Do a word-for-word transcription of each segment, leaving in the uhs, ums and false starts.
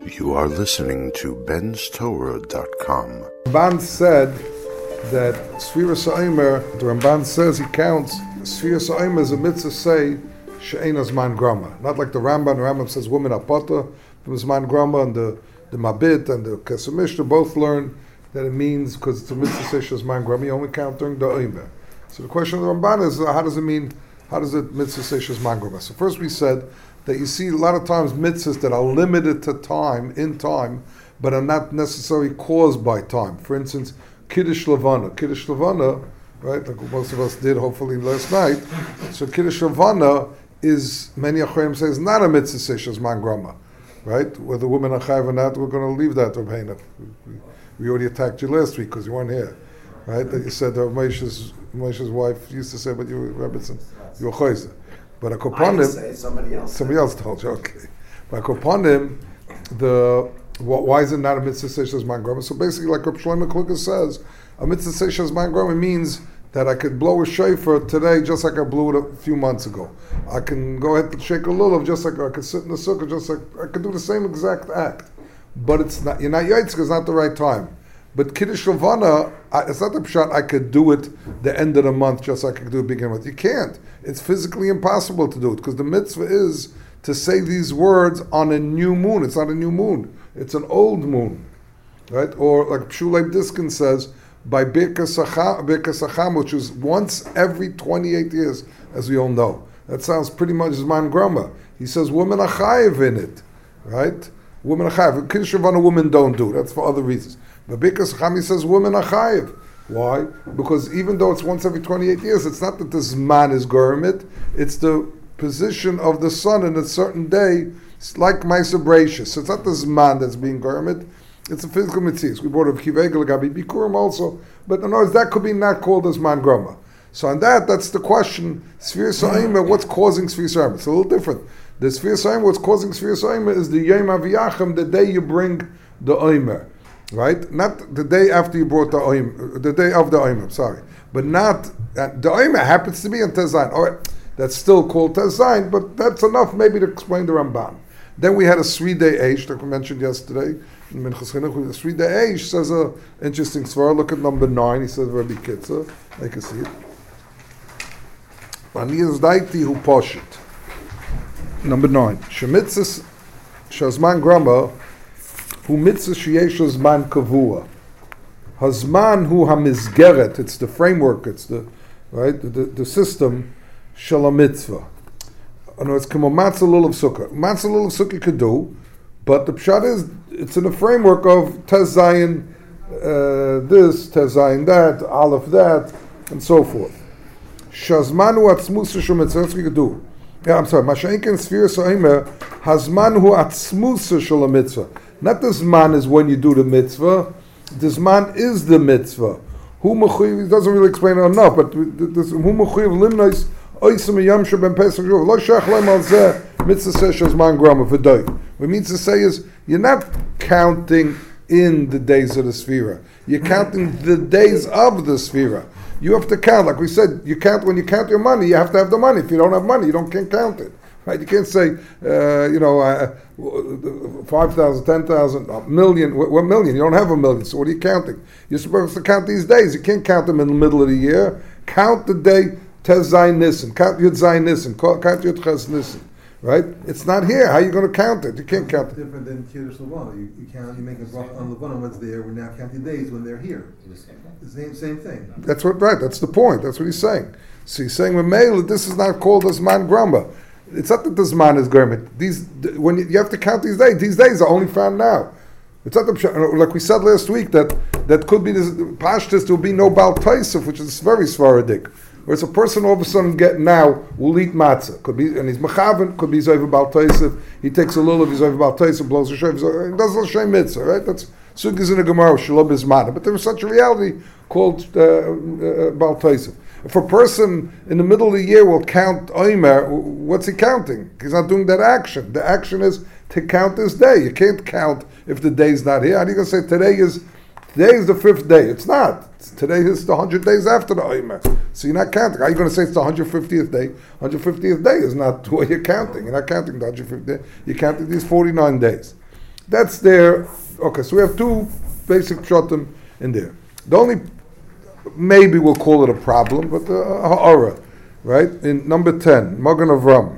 You are listening to Ben's Torah dot com. Ramban said that Sfiras Ha'omer, the Ramban says he counts Sfiras Ha'omer as a mitzvah say she'ein zman grama. Not like the Rambam. The Rambam says women are potter from zman grama, and the, the Mabit and the Kesef Mishnah both learn that it means because it's a mitzvah say she'zman grama, you only count during the Omer. So the question of the Ramban is, uh, how does it mean, how does it mitzvah say she'zman grama? So first we said that you see a lot of times mitzvahs that are limited to time, in time, but are not necessarily caused by time. For instance, Kiddush Levana. Kiddush Levana, right, like most of us did hopefully last night. So Kiddush Levana is, many Achayim say, is not a mitzvah seishas man grama, right? Whether women are chayav or not, we're going to leave that, Rabbeinu. We, we already attacked you last week because you weren't here, right? That you said that Moshe's, Moshe's wife used to say, but you were Rebbetzin, you were chayzer. But Akoponim, say somebody else. Somebody else told you, okay. But Akoponim, the why is it not a mitzvah seishas man grama? So basically, like Reb Shlomo Kluger says, a mitzvah seishas man grama means that I could blow a shofar today just like I blew it a few months ago. I can go ahead and shake a lulav just like I could sit in the sukkah just like I could do the same exact act. But it's not, you're not yaitzik, it's not the right time. But Kiddush Levana, it's not the pshat I could do it the end of the month just like I could do it beginning of the month. You can't. It's physically impossible to do it because the mitzvah is to say these words on a new moon. It's not a new moon. It's an old moon. Right? Or like Pshulei Diskin says, by Birkas Hacham, which is once every twenty-eight years, as we all know. That sounds pretty much Zman Grama. He says women are chayiv in it. Right? Women are chayiv. Kiddush Levana women don't do. That's for other reasons. But Birkas Hacham, he says women are chayiv. Why? Because even though it's once every twenty-eight years, it's not that the Zman is Gurmit, it's the position of the sun in a certain day. It's like Ma'aser Bereishis. So it's not the Zman that's being Gurmit, it's a physical mitzvah. We brought up Kivegel Gabi Bikurim also, but in other words, that could be not called as Man Grama. So on that, that's the question. Sfiras Ha'omer, what's causing Sfiras Ha'omer? It's a little different. The Sfiras Ha'omer, what's causing Sfiras Ha'omer is the Yom Aviyachem, the day you bring the Omer. Right? Not the day after you brought the Omer, the day of the Omer, sorry. But not, uh, the Omer happens to be on Tezayin. All right, that's still called Tezayin, but that's enough maybe to explain the Ramban. Then we had a three-day Eish, that we mentioned yesterday. In Minchas Chinuch, the three-day Eish says an interesting svar. Look at number nine. He says Rabbi Kitzur. I can see it. Ani Zdaiti hu poshit. Number nine. Shemitzis shazman grama hu mitzvah sheyesh zman kavua. Hazman hu hamizgeret. It's the framework. It's the right the, the, the system shel a mitzvah. No, it's kamo matzah lulav sukkah. Matzah lulav sukkah you could do, but the pshat is it's in the framework of tezayin uh, this, tezayin that, aleph that, and so forth. Shazmanu atzmus shel mitzvah. That's what you could do. Yeah, I'm sorry. Masha'inken Sfiras Ha'omer hazmanu atzmus shel mitzvah. Not the zman is when you do the mitzvah. The zman is the mitzvah. Who mechuyev? He doesn't really explain it enough, but who mechuyev limnos. We mean to say is you're not counting in the days of the Sfira. You're counting the days of the Sfira. You have to count, like we said, you count when you count your money, you have to have the money. If you don't have money, you don't can't count it. Right? You can't say, uh, you know, uh, five thousand, ten thousand, a million, what million? You don't have a million, so what are you counting? You're supposed to count these days. You can't count them in the middle of the year. Count the day. Tez Zayin Nissen, count Yud Zayin Nissen, count Yud Ches Nissen, right? It's not here. How are you going to count it? You can't count it. It's different than Kiddush Levana. You, you count, you make a bracha on Levana when it's there. We're now counting days when they're here. It's the same, same thing. That's what, right? That's the point. That's what he's saying. So he's saying, Mamela, this is not called as man gramba. It's not that the zman is germit. These when you, you have to count these days. These days are only found now. It's not the, like we said last week that that could be this pashtus. There will be no Baal Taisif, which is very svaradik. Whereas a person all of a sudden get now will eat matzah. Could be, and he's mechaven. Could be he's over Baal Taisif. He takes a lulav. He's over Baal Taisif. Blows a shayv. He does a shem mitzvah. Right? That's sugis in a gemara. Shalom is mana. But there is such a reality called uh, uh, Baal Taisif. If a person in the middle of the year will count Omer, what's he counting? He's not doing that action. The action is to count this day. You can't count if the day is not here. How are you going to say today is today is the fifth day? It's not. It's, today is the hundred days after the Omer. So you're not counting. How are you going to say it's the one hundred fiftieth day? one hundred fiftieth day is not what you're counting. You're not counting the one hundred fiftieth day. You're counting these forty-nine days. That's there. Okay, so we have two basic pshatim in there. The only, maybe we'll call it a problem, but uh, ha'ara, right? In number ten, Magen Avram.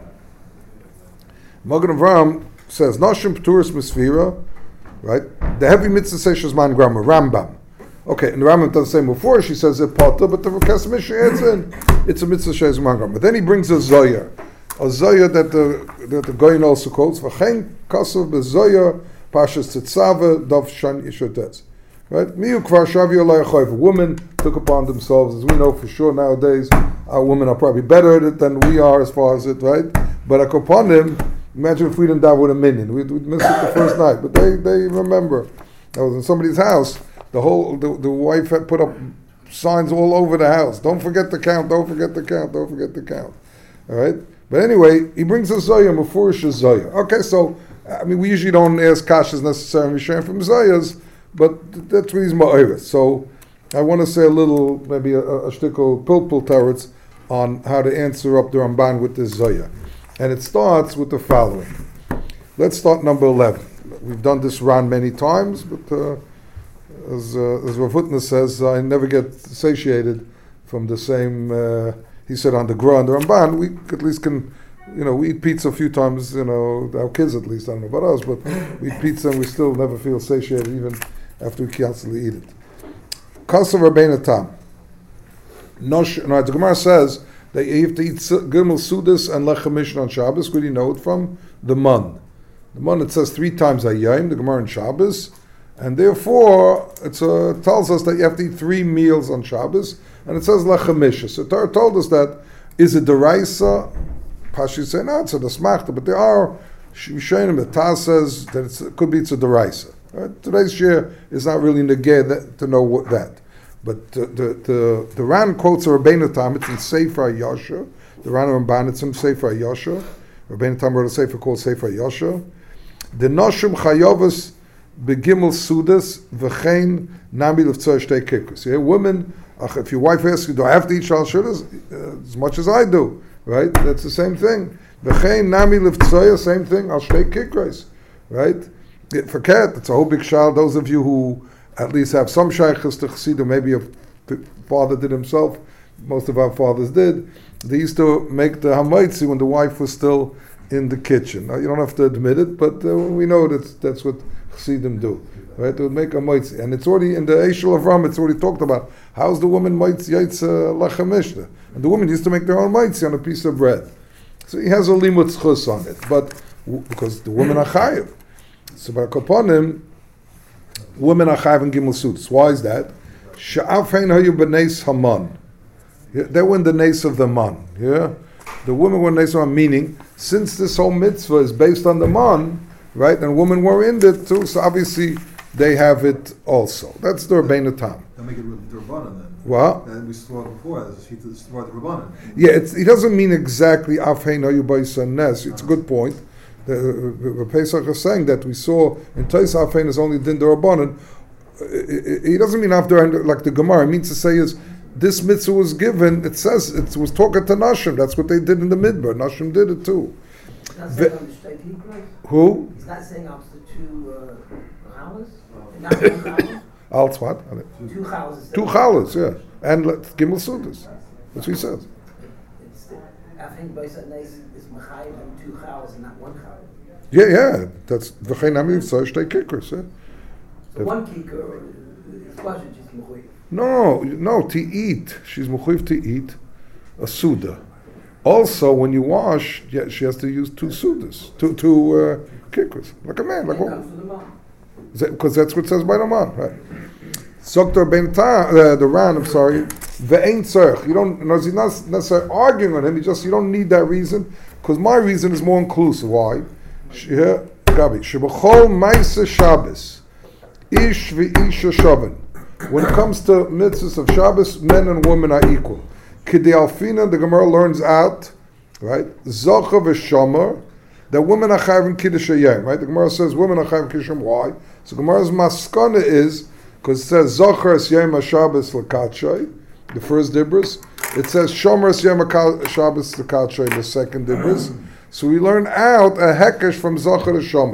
Magen Avram says, Nashim P'turis Misvira, right? The heavy mitzvah says Shazman grammar, Rambam. Okay, and the Rambam doesn't say before, she says it potter, but the Kesef Mishnah adds in, it's a mitzvah Shazman grammar. Then he brings a Zoyar, a Zoyar that the that the Goyin also quotes, V'chein Kasav B'Zoyar, Pashas Tetzava, Dov Shan Yishotetz. Right? Miu Kvar Shavi Olay Achoyv. A woman took upon themselves, as we know for sure nowadays, our women are probably better at it than we are as far as it, right? But upon them, imagine if we didn't die with a minion. We'd, we'd miss it the first night. But they, they remember. I was in somebody's house. The whole the, the wife had put up signs all over the house. Don't forget to count. Don't forget to count. Don't forget to count. All right. But anyway, he brings a zoya, mafurish a zoya. Okay, so I mean, we usually don't ask kashas necessarily sharing from zoyas, but that's what he's ma'oris. So I want to say a little, maybe a, a shtickle pilpul teretz on how to answer up the Ramban with this zoya. And it starts with the following. Let's start number eleven. We've done this round many times, but uh, as uh, as Rav Hutner says, I never get satiated from the same, uh, he said on the Gra and the Ramban, we at least can, you know, we eat pizza a few times, you know, our kids at least, I don't know about us, but we eat pizza and we still never feel satiated even after we constantly eat it. Kasa Rabbeinu Tam. Nosh, no, the Gemara says that you have to eat Gimel Sudas and Lechem Mishnah on Shabbos. Where do you know it from? The Mun. The Mun, it says three times Ayyim, the Gemara on Shabbos, and therefore it's a, it tells us that you have to eat three meals on Shabbos, and it says Lechem Mishnah. So Torah told us that, is it deraisa? Pashi say, no, it's a desmachta, but there are Rishonim, the Taz says that it's, it could be it's a deraisa. Right? Today's share is not really negay to know what that. But the the the, the Ran quotes a Rabbeinu Tam, it's in Sefer Yasha. The Ran Ramban, it's in Sefer Yasha. Rabbeinu Tam wrote a Sefer called Sefer Yasha. The Noshim Chayovas Begimel Sudas V'chein Nami Leftzor Shtei Kikus. Yeah, women, if your wife asks you, do I have to eat Shal Shudas? Uh, as much as I do, right? That's the same thing. V'chein Nami Leftzor, same thing, Al Shtei Kikros, right? For cat, it's a whole big shal. Those of you who at least have some shaykhs to Chassidim, maybe a father did himself, most of our fathers did, they used to make the hamaitzi when the wife was still in the kitchen. Now, you don't have to admit it, but uh, we know that's, that's what Chassidim do. Right? They would make a maitzi. And it's already, in the Eshel of Ram, it's already talked about, how's the woman maitzi yaitz lechem mishnah? And the woman used to make their own maitzi on a piece of bread. So he has a limut chus on it, but w- because the women are chayiv. So by Koponim, women are chayav and gimel suits. Why is that? Sha'afein hayu b'neis haman. They were in the nace of the man. Yeah, the women were in the nace of the man. Meaning, since this whole mitzvah is based on the man, right? And women were in it too. So obviously they have it also. That's the Rabbeinu Tam. They'll make it the Rabbanan then. What? That we saw before. That's the Rabbanan. Yeah, it's, it doesn't mean exactly afein hayu b'neis nes. It's a good point. The, the, the Pesach is saying that we saw in Tais Hafein is only Din D'Rabbanan. He doesn't mean after, like the Gemara. It means to say is this mitzvah was given. It says it was talking to Nashim. That's what they did in the Midbar. Nashim did it too. Is that saying on the straight Hebrew? Who? Is that saying after two uh, hours? Not one hour? Alts what? Two houses. Two chalas, yeah, and Gimel Sudas. That's what he says. I think by certain days is Machayev and two cows and not one cow. Yeah, yeah. That's v'chein nami v'tzor shtei kikros. Yeah. So one kikor is budget just Machayev. No, no. To eat, she's mechuyev to eat a suda. Also, when you wash, yeah, she has to use two sudas, two two uh, kikros, like a man, like what? Because that's what it says by the man, right? Zokter ben Ta, uh, the Ran, I'm sorry, ve'ein tzarech. You don't, no, he's not necessarily arguing on him. He just, you don't need that reason, because my reason is more inclusive. Why? Here, Gabi, shebachol ma'aseh Shabbos, ish ve'isha shaven. When it comes to mitzvahs of Shabbos, men and women are equal. Kidei alfina, the Gemara learns out, right? Zocha v'shomer, that women are chayv kiddush hayom, right? The Gemara says women are chayv kiddush hayom. Why? So Gemara's maskana is, because it says Zochar es Yom HaShabbos l'Katshay, the first dibros. It says Shomer es Yom HaShabbos l'Katshay, the second dibros. So we learn out a hekesh from Zochar to Shomer.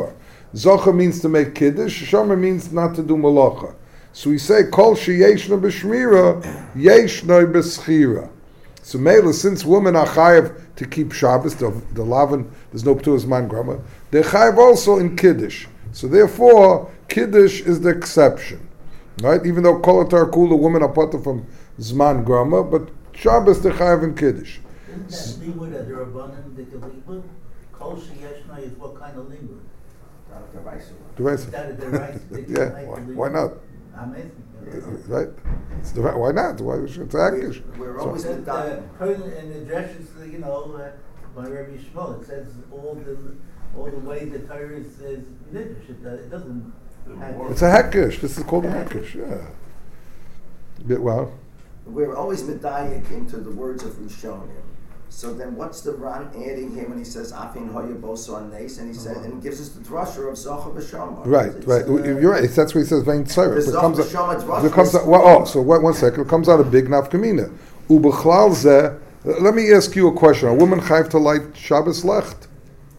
Zocha means to make kiddush. Shomer means not to do malacha. So we say kol sheyeshna b'shmira, yeshna b'schira. So Mela, since women are chayav to keep Shabbos, the, the Lavan, there's no p'tuas man grama, they're chayav also in kiddush. So therefore, kiddush is the exception. Right? Even though kol atar kula, women are part from zman grama, but Shabbos they're chayav in kiddush. Isn't that limud that they're abundant, the limud? Kol sheyeshna is what kind of limud? The rice. That is the rice. Yeah, why, why not? Amazing. Right? It's the, why not? Why should it's akish? We're So- always The, the the person in the dresses, you know, uh, by Rabbi Shmuel, it says all the all the way the Torah is, is niddush. It, uh, it doesn't. Have It's a hekish. This is called a hekish. Yeah. Bit well. We're always medayik into the words of Rishonim. So then, what's the Ran adding here when he says "Afin hoya boso on nes" and he says and he gives us the drasha of Zocha b'Shama? Right, It's, right. uh, You're right. That's what he says. Vein tzara. The It comes Zocha b'Shama out. drasha It comes is- out. Well, oh, so wait one second. It comes out a big nafkamina. Ubechlal zeh. Let me ask you a question. A woman chayv to light Shabbos lecht?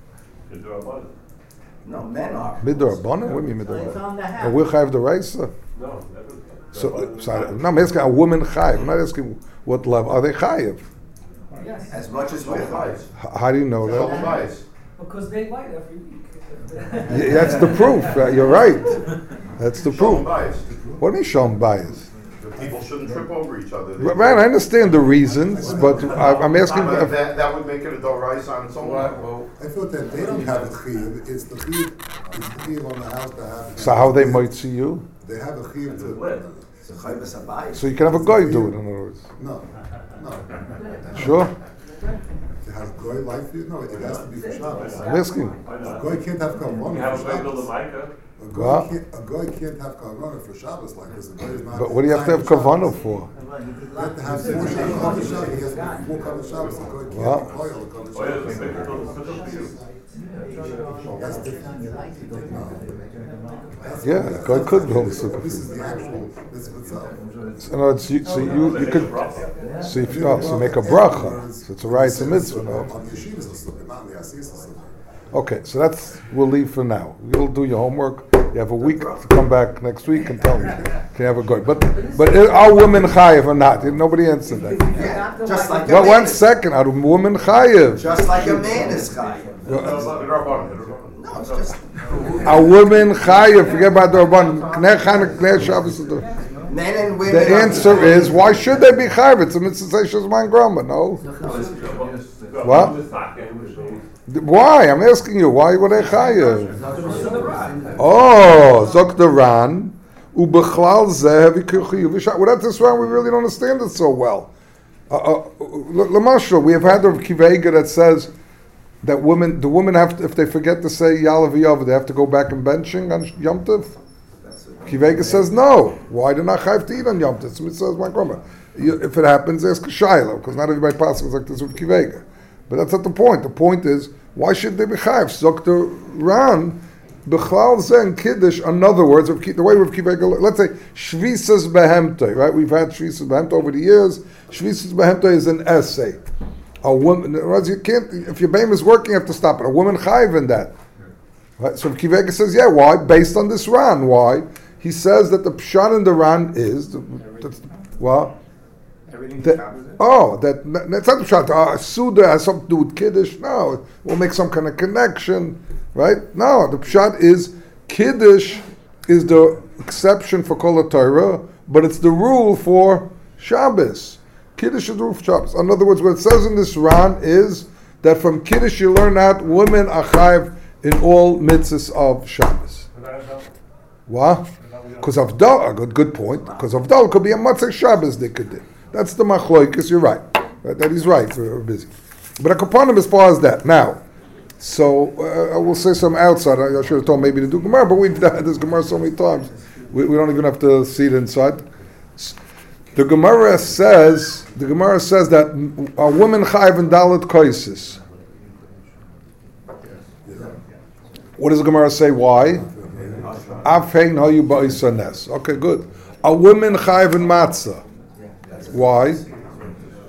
No, men are. Midrabanan? What do you mean So it's on the midrabanan? house. And we're chayv the raisa. No, never. So, so I, no, I'm asking a woman chayv. I'm not asking what level are they chayv. Yes, As much as we're chayiv. H- How do you know that? because they light every week. Yeah, that's the proof. Right? You're right. That's the Shalom proof. bias. What do you mean shalom bias? The people shouldn't trip over each other. Right, I understand the reasons, but I, I'm asking. But If, that, that would make it a doraisa on its own. I thought that they don't have a chiyuv. It's the chiyuv. It's the chiyuv on the house to have. so how they might see you? They have a chiyuv to. It's a chayiv sabayis. So you can have a guy do it. In other words, No, no. sure. To have a goy like you? No, it has to be for Shabbos. I'm asking. A goy can't have You kalmana have a for big build of Shabbos. Micah. A What? goy can't, a goy can't have kalmana for Shabbos like this. A goy is not. But what do you have to have kavanah for? You have to have four Shabbos. Shabbos. He has to have four Shabbos. Shabbos. A goy can't What? be koil to come to Oh, yeah, it's a Shabbos. big build of Shabbos. That's different. Yeah, a guy could build a sukkah. This is the actual mitzvah itself. So, in other words, you, so you, you could. So if you, oh, so you make a bracha. So it's a right to mitzvah, no? On the yeshivas a sukkah, not on the asiyas a sukkah. Okay, so that's we'll leave for now. You'll do your homework. You have a week to come back next week and tell me. Can you have a guy? But but are women chayiv or not? Nobody answered that. Yeah, just like a Well, man. one is- second. Are women chayiv? Just like a man is chayiv. No, No, it's just Are women chayiv? Forget about the rabban. Knei Chanukah, Knei Shabbos. The men and women. the are- answer is why should they be chayiv? It's a mitzvah shazman grama. No. What? Why? I'm asking you. Why were they chayiv? Oh, Zok the Ran. Ubechlal zeh v'kuchiyuv. Without this Ran, we really don't understand it so well. Uh, uh, Lamashal, we have had the Kivega that says that women, the women have to, if they forget to say Yalav Yov, they have to go back and benching on Yom Tov. Kivega says no. Why do not have to eat on Yom Tov? It's mitzvah my grandma. If it happens, ask a Shiloh, because not everybody passes like this with Kivega. But that's not the point. The point is, why should they be chayiv? Zok the Ran. Bechlal Zen Kiddush, in other words, of the way we've Kivega, let's say Shvisas Behemtoi, right? We've had Shvisas Behemtoi over the years. Shvisas Behemtoi is an essay. A woman, you can't, if your bame is working, you have to stop it. A woman chayiv in that. Right? So Kivega says, yeah, why? Based on this Ran. Why? He says that the Pshat in the Ran is, the, that's, well, that, oh, that, that's not the Pshat. Uh, Suda has something to do with Kiddush. No, we'll make some kind of connection. Right? No, the pshat is Kiddush is the exception for Kol Torah, but it's the rule for Shabbos. Kiddush is the rule for Shabbos. In other words, what it says in this Ran is that from Kiddush you learn out women are chayiv in all mitzvahs of Shabbos. What? Because Avdal, a good, good point, because Avdal could be a Matzah Shabbos they could do. That's the machloikus, you're right. right. That is right, we're busy. But a kapanim as far as that. Now, so uh, I will say some outside. I, I should have told maybe to do Gemara, but we've done this Gemara so many times. We, we don't even have to see it inside. The Gemara says the Gemara says that a woman chayiv in dalet koises. What does the Gemara say? Why? Afein hayu ba'isanes. Okay, good. A woman chayiv in matzah. Why?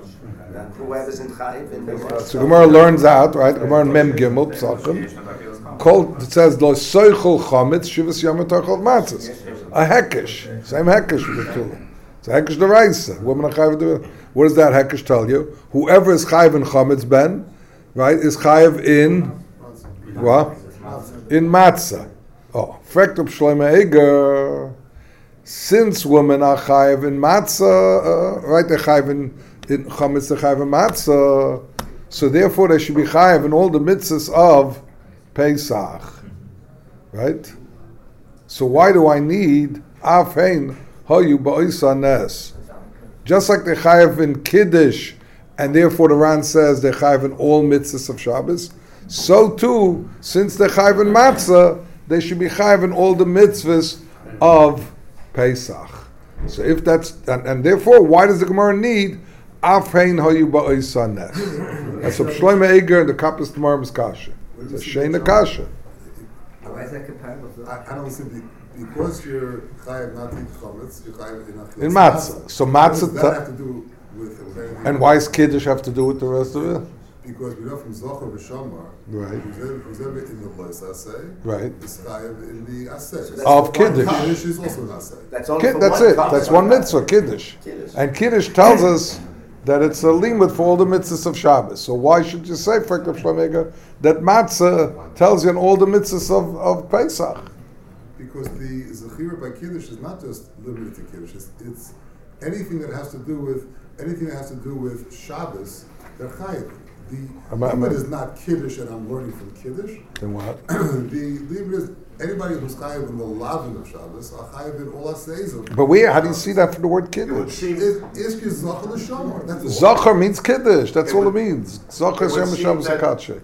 Whoever's in chayiv in the So Gemara learns out, right? Gemara in Mem Gimel Psachim. Called, it says lo soichel chametz shivas yom tachol matzos. A hekesh, same hekesh with the two. It's a hekesh deraisa. Women are chayav do. What does that hekesh tell you? Whoever is chayav in chametz ben, right, is chayav in what? In matzah. Oh, frekt up Shlomo Eger. Since women are chayav in matzah, uh, right? They're chayav in, in chametz. They're chayav in matzah. So therefore, they should be chayav in all the mitzvahs of Pesach, right? So why do I need afein hoyu ba'isa nes? Just like they chayav in Kiddush, and therefore the Ran says they chayav in all mitzvahs of Shabbos, so too, since they chayav in matzah, they should be chayav in all the mitzvahs of Pesach. So if that's, and, and therefore, why does the Gemara need afein hoyu ba'isa nes? That's what Shlomo Eger and the Kappas Tomorrow Miskasha. It's a Sheina Kasha. Why is that comparable to I, I don't see, be- because you're chayav not in chametz, you're chayav in achilas In matzah. So What does matzah, that ta- have to do with, with anything? and why does Kiddush have to do with the rest of it? Because we know from Zohar v'Shamar, Right. who's ever in the place asay, Right. is chayav in the asay. Of Kiddush. Kiddush is also an asay. That's only Kid, for that's one it. time. That's one mitzvah, Kiddush. Kiddush. And Kiddush tells us that it's a limit for all the mitzvahs of Shabbos. So why should you say, Frek of Shlomo, that matzah tells you in all the mitzvahs of, of Pesach? Because the Zechira by Kiddush is not just limited to Kiddush, it's, it's anything that has to do with, anything that has to do with Shabbos, they're chayav. The Am I- am I- limit is not Kiddush, and I'm learning from Kiddush. Then what? The limit is anybody who's chayav in the lavin of Shabbos are chayav in all asayis of. But where? How do you see that from the word It would Kiddush? seem, Is is Zachar l'shamar? That's all. Zachar means Kiddush. That's It all would- it means. Zachar it would Shem seem Shabbos that- Akatshe.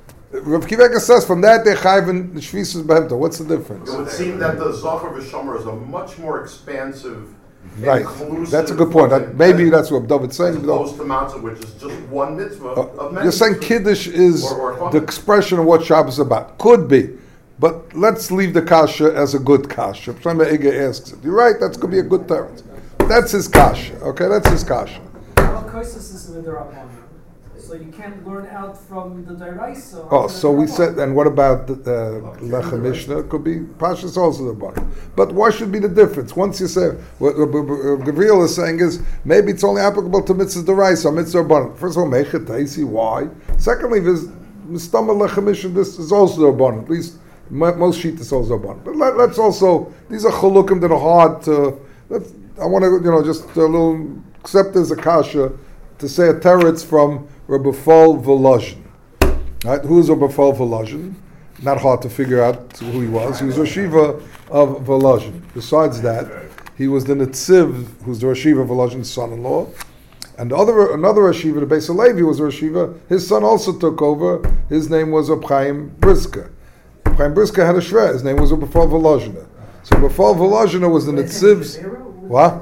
Rav Kiveka says from that they chayv in the Shvisas Behemta. What's the difference? it would seem that the Zachar v'Shomer is a much more expansive, Right. inclusive. That's a good point. That, maybe than- that's what David's saying. As opposed to matzah, which is just one mitzvah of many. You're saying mitzvahs. Kiddush is Or- or the expression of what Shabbos is about. Could be. But let's leave the kasha as a good kasha. Shlomo Eger asks it. You're right, that's going to be a good term. That's his kasha. Okay, that's his kasha. Well, Koisus is with the Rabbanon. So you can't learn out from the Deraisa. Oh, so we said, and what about the uh, Lechem Mishnah? Could be Pashas also the bottom. But what should be the difference? Once you say, what Gabriel is saying is, maybe it's only applicable to Mitzvah Deraisa, Mitzvah Rabbanon. First of all, Mechet Taisi, why? Secondly, there's Mistama Lechem Mishnah, this is also the Rabbanon. At least mo- most sheet is also the Rabbanon. But let, let's also, these are chalukim that are hard to, let's, I want to, you know, just a little, accept as a kasha, to say a teretz from Rabbi Fol Volozhin. Right? Who is Rabbi Fol Volozhin? Not hard to figure out who he was. He was Rosh Yeshiva of Volozhin. Besides that, he was the Netziv, who's the Rosh Yeshiva of Volozhin's son-in-law. And the other, another Rosh Yeshiva, the Beis Halevi, was Rosh Yeshiva. His son also took over. His name was Reb Chaim Brisker. Reb Chaim Brisker had a shver. His name was Rabbi Fol Volozhin. So Rabbi Fol Volozhin was the Netziv's. What?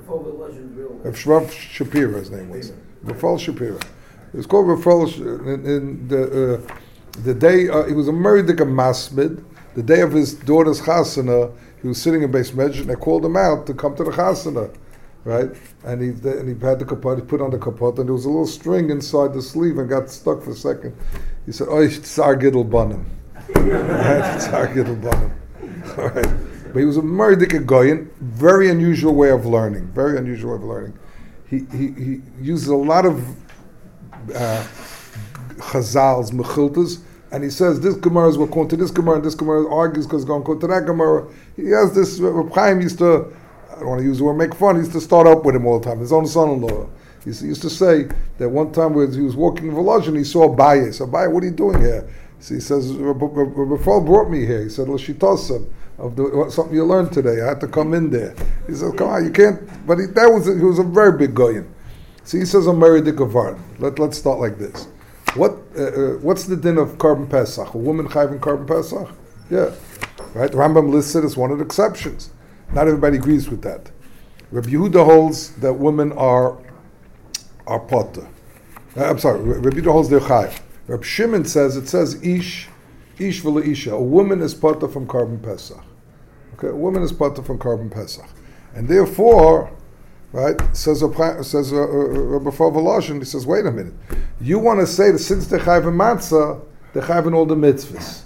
Reb Shrav Shapira, his name was. Rafal Shapira. It was called Rafal in, in the uh, the day uh, he was a Meridik Masmid. The day of his daughter's chasana, he was sitting in Beis Medrash, and they called him out to come to the chasana, right? And he and he had the kapot. He put on the kapot, and there was a little string inside the sleeve, and got stuck for a second. He said, "Oh, Tsar Gidel Banim." Tsar Gidel Banim. All right. But he was a Meridik Goyen, very unusual way of learning. Very unusual way of learning. He he, he uses a lot of uh, chazals, mechiltas, and he says this Gemara is what going to this Gemara, and this Gemara argues because it's going to that Gemara. He has this. Reb Chaim used to, I don't want to use the word make fun. He used to start up with him all the time. His own son-in-law. He used to say that one time when he was walking in Volozhin, he saw Abaye. So Abaye, what are you doing here? So he says, Rabbi Fol brought me here. He said, L'shitosav, of the, something you learned today. I had to come in there. He says, come on, you can't. But he, that was a, he was a very big goyin. So he says, I'm married to Gavar. Let, let's start like this. What uh, uh, What's the din of Korban Pesach? A woman chayv in Korban Pesach? Yeah. Right? Rambam lists it as one of the exceptions. Not everybody agrees with that. Rabbi Yehuda holds that women are are potter. Uh, I'm sorry, Rabbi Yehuda holds they're chayv. Rabbi Shimon says, it says ish, ish v'la isha. A woman is potter from Korban Pesach. Okay, a woman is potter from Korban Pesach. And therefore, right, says says uh, uh, Rabbi Fol Volozhin, he says, wait a minute. You want to say that since they're chayv in matzah, they're chayv in all the mitzvahs.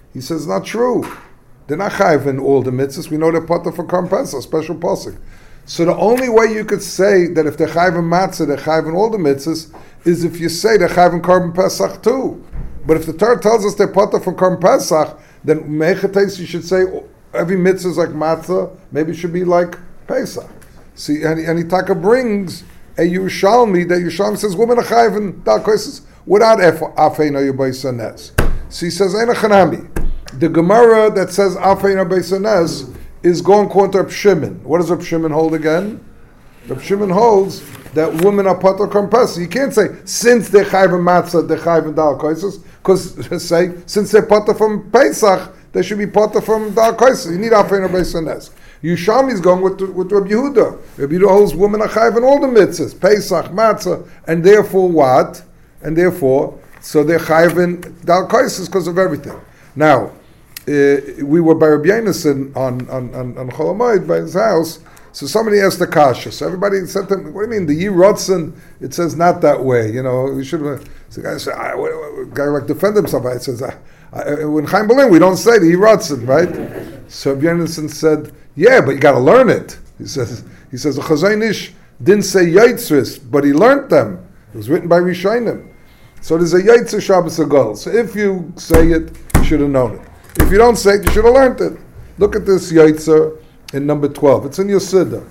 He says, not true. They're not chayiv in all the mitzvahs. We know they're potter for Korban Pesach, special pasuk. So the only way you could say that if they're chayiv in matzah, they're chayiv in all the mitzvahs, is if you say they're chayiv in Korban Pesach too. But if the Torah tells us they're potter for Korban Pesach, then mechates you should say every mitzvah is like matzah. Maybe it should be like Pesach. See, and, and Itaka brings a Yerushalmi that Yerushalmi says women are chayiv in dal koises without afein or yabais nes. So he says ein chanami. The Gemara that says afein or yabais nes is going according to Reb Shimon. What does Reb Shimon hold again? Reb Shimon holds that women are potter Korban Pesach. You can't say since they're chayiv in matzah, they're chayiv in dal koises, because say since they're potter from Pesach, they should be potter from dal koises. You need afein or yabais nes. Yerushalmi is going with with Rabbi Yehuda. Rabbi Yehuda holds women are chayiv in all the mitzvahs, Pesach, matzah, and therefore what? And therefore, so they're chayiv in dal koises because of everything. Now, uh, we were by Rabbi Yonason on on on, on Chol Hamoed by his house. So somebody asked the kasha. So everybody said to him, "What do you mean the Yirotzen? It says not that way. You know, we should." So the guy said, I, "The guy like defend himself." I says, I, I, "When Chaim Berlin, we don't say the Yirotzen, right?" So Rabbi Yonason said, "Yeah, but you got to learn it." He says, "He says the Chazon Ish didn't say Yitzris, but he learned them. It was written by Rishonim. So there's a Yitzir Shabbos Agol. So if you say it, you should have known it. If you don't say it, you should have learned it. Look at this Yitzir in number twelve. It's in your Siddur.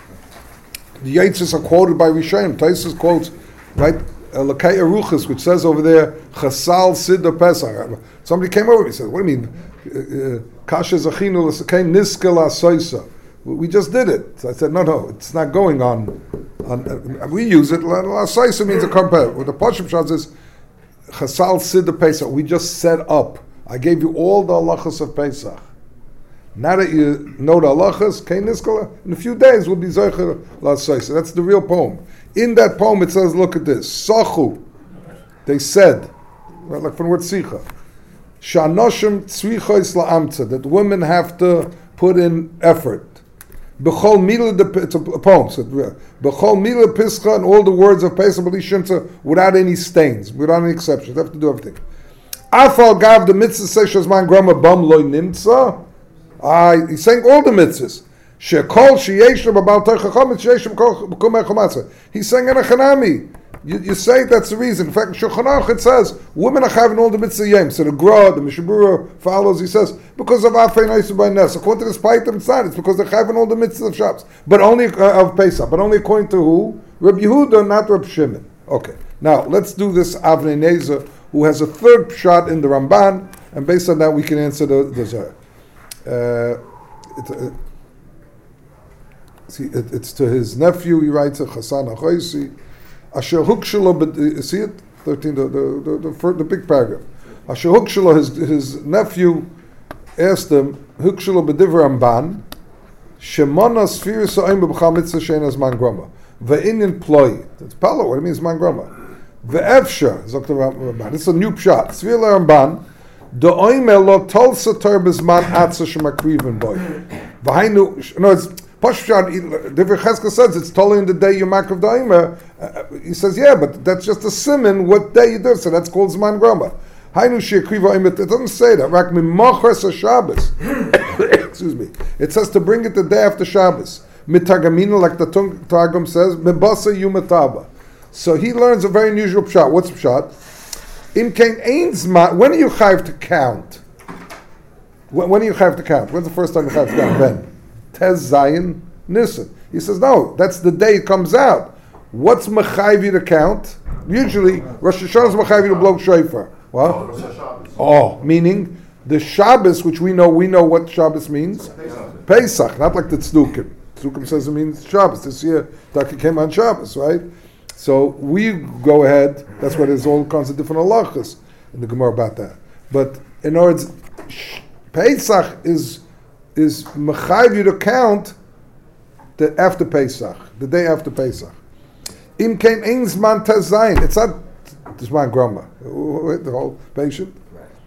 The Yitzis are quoted by Rishonim. Taisus quotes, right, Lakei Aruchas, which says over there, Chasal Siddur Pesach. Somebody came over and said, "What do you mean? Kasha Zachinu L'Sakei Niskel Asoisa." We just did it. So I said, no, no, it's not going on. on uh, we use it. L'Asoisa means a compare. What the Pashup Shah says, Chasal Siddur Pesach. We just set up. I gave you all the halachas of Pesach. Now that you know the halachas, Kei Niskel, in a few days we'll be Zocher L'Asoisa. That's the real poem. In that poem it says, look at this. Sachu. They said, right, like from the word Sicha. Shanoshim tzrichois la'amtza, that women have to put in effort. B'chol milah, it's a poem. So, B'chol milah pischa, and all the words of Pesach b'li without any stains, without any exceptions. They have to do everything. Afal gav the mitzvah says shazman grama bam loy nimtza. Ah, he's saying all the mitzvahs. Shekol sheyeshem abal toichacham sheyeshem b'kum echomatza. He's saying in a chanami. You, you say that's the reason. In fact, in Shulchan Aruch it says women are having all the mitzvah yom. So the Gra, the Mishabura follows. He says because of Afei Naisu by Nes. According to this Paitim, it's not. It's because they're having all the mitzvahs of Shabbos, but only uh, of Pesach, but only according to who? Rabbi Yehuda, not Rabbi Shimon. Okay. Now let's do this Avnei Nezer, who has a third shot in the Ramban, and based on that we can answer the the Zohar. Uh, it, uh, see, it, it's to his nephew. He writes a Chasan Achoisi. Asher Hukshalo, see it? thirteen, the, the, the, the, first, the big paragraph. Asher Hukshalo, his, his nephew asked him, Hukshalo b'diver Ramban, Shemana Sfiris Ha'im b'b'chal mitzvah she'en azman grama. Ve'inyan ploi. That's Palo, what it means man grama. Ve'efsha, Zokta Ramban. It's a new pshat. Svir Ramban, Do'oime lo tol satar b'zman atza shemakriven boy. V'hainu, no, it's, Pashad, Divrei Cheskel says it's totally in the day you makriv da'imer. Uh, he says, yeah, but that's just a simon what day you do. So that's called Zman Grama. Hainu she'akriva imet. It doesn't say that. Rak mimachres Shabbos. Excuse me. It says to bring it the day after Shabbos. Mitagamina, like the Targum says, mebasa yumataba. So he learns a very unusual pshat. What's pshat? Im kain ein zman. When are you chayv to count? When, when are you chayv to count? When's the first time you chayv to count? Ben. Tez Zayin Nisan. He says, no, that's the day it comes out. What's Mechayvi to count? Usually, Rosh Hashanah is Mechayvi to blow shofar. What? Oh, meaning the Shabbos, which we know, we know what Shabbos means. Pesach, Pesach not like the Tzdukim. Tzdukim says it means Shabbos. This year, Taki came on Shabbos, right? So we go ahead. That's why there's all kinds of different halachas in the Gemara about that. But in other words, Pesach is is mechayv you to count the after Pesach, the day after Pesach. Im kein ein zman tezayin. It's not zman grama. The whole patient.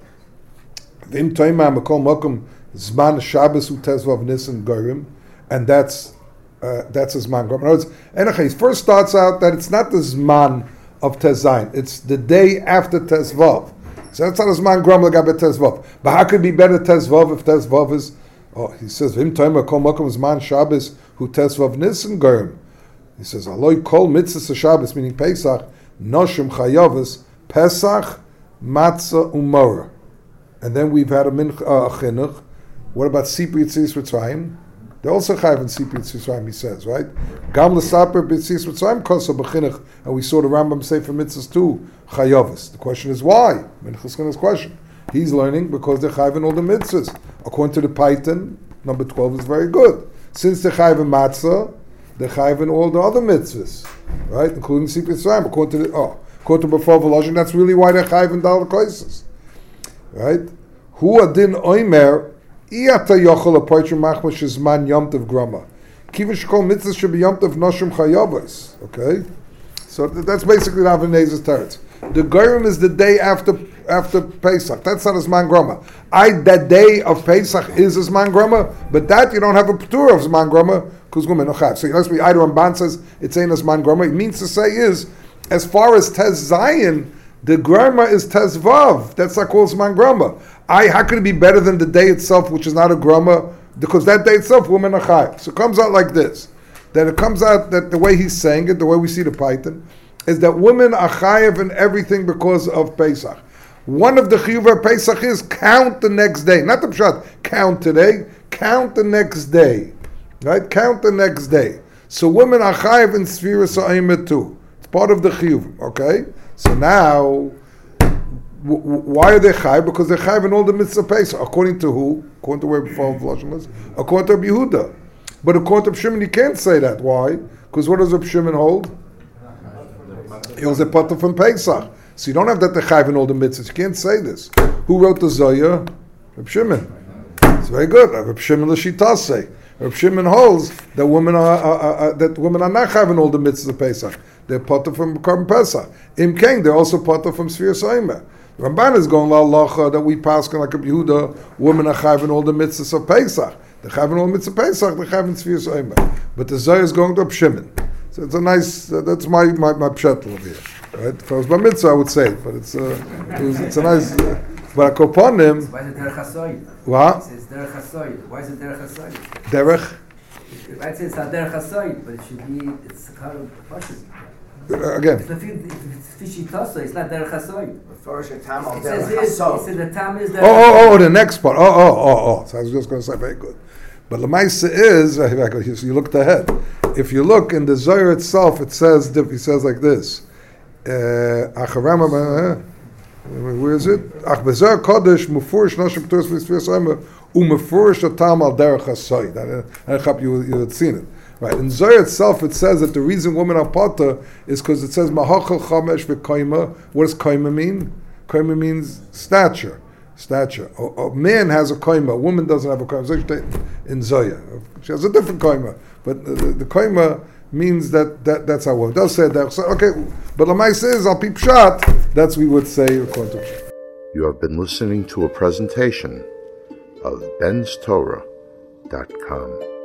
V'im toima makol makom zman Shabbos utezvav nisan gorim, and that's uh, that's a zman grama. In other words, Enachai first starts out that it's not the zman of tezayin. It's the day after tezvav. So that's not a Zman Grama Lagabe Tezvav. But how could it be better Tezvav if Tezvav is, oh, he says, Vim Toima Kol Mokum Zman Shabbos Hu Tezvav Nissen Gerim. He says, Aloi Kol Mitzvah Shabbos, meaning Pesach, Noshim Chayavas, Pesach, Matzah, Umorah. And then we've had a Minch, uh, a Chinuch. What about Sipri Yitzis Ritzrayim? They're also chayav in Sipri Yitzis, he says, right? Gam l'saper b'yitzis Ritzrayim kosa b'chinuch, and we saw the Rambam say for mitzvahs too, chayavas. The question is why? Minchas Chinuch's question. He's learning because they're chayav in all the mitzvahs. According to the Python, number twelve is very good. Since they're chayav in matzah, they're chayav in all the other mitzvahs, right? Including Sipri Yitzis. According to the, oh, according to B'for Volozhin, that's really why they're chayav in Dal Koises, right? Hu adin oimer. Iyata yochel a poitrim machmash is man yomtiv grama. Kivin shkol mitzvah should be yomtiv noshim chayavas. Okay, so th- that's basically the Avinez's teretz. The Gerim is the day after after Pesach. That's not a Zman Grama. I that day of Pesach is a Zman Grama, but that you don't have a P'tur of Zman Grama because women no chav. So it must be either Ramban says it's ain't a Zman Grama. It means to say is as far as Tez Zayin, the Grama is Tez Vav. That's not called Zman Grama. I, how could it be better than the day itself, which is not a grama? Because that day itself, women are chayav. So it comes out like this. That it comes out that the way he's saying it, the way we see the Python, is that women are chayav in everything because of Pesach. One of the chiyuv of Pesach is count the next day. Not the pshat, count today, count the next day. Right? Count the next day. So women are chayav in Sfiras Ha'emet too. It's part of the chiyuv, okay? So now, why are they chayv? Because they're chayv in all the mitzvah Pesach. According to who? According to where before Volozhin was? According to Rabbi Yehuda. But according to Rabbi Shimon, you can't say that. Why? Because what does Rabbi Shimon hold? He holds a potter from Pesach. So you don't have that they're chayv in all the mitzvahs. You can't say this. Who wrote the Zohar? Rabbi Shimon. It's very good. Rabbi Shimon l'shitase. Rabbi Shimon holds that women are, are, are, are that women are not chayv in all the mitzvahs of Pesach. They're potter from Korban Pesach. Im King, they're also potter from Sfiras Ha'emet. Ramban is going la lacha that we pass like a Yehuda, women are chayv in all the mitzvahs of Pesach. They're chayv in all the mitzvahs of Pesach. They're chayv in Sfiras Ha'emet. But the Zohar is going to Reb Shimon. So it's a nice. Uh, that's my my my pshat over here. Right? If I was by mitzvah, I would say it, but it's uh, it was, it's a nice. Uh, but akoponim. Why is it derech hasoy? What? It's derech hasoy. Why is it derech hasoy? Derech. I'd say it's not derech hasoy, but it should be. It's kind of pashut. Uh, again. If it's fishy tosa, it's not derech hasoy. First, the time of It says derech this. It hasod. says the time is derech. Oh, oh, oh, the next part. Oh, oh, oh, oh. So I was just going to say, very good. But Lamaisa is, you looked ahead. If you look in the Zohar itself, it says, he says like this. Uh, where is it? Ach bezer kodesh mufurish noshim p'turas v'sfiras ha'emet umufurish atam al derech hasoy. I hope you you had seen it. Right. In Zohar itself, it says that the reason women are potter is because it says mahachal chamesh v'koima. What does koima mean? Koima means stature. Stature. A, a man has a koima. A woman doesn't have a koima. So in Zohar, she has a different koima. But the, the, the koima means that, that that's how one does say that. So, okay, but Lamai says al pi pshat. That's we would say according to. You have been listening to a presentation of Ben's Torah dot com.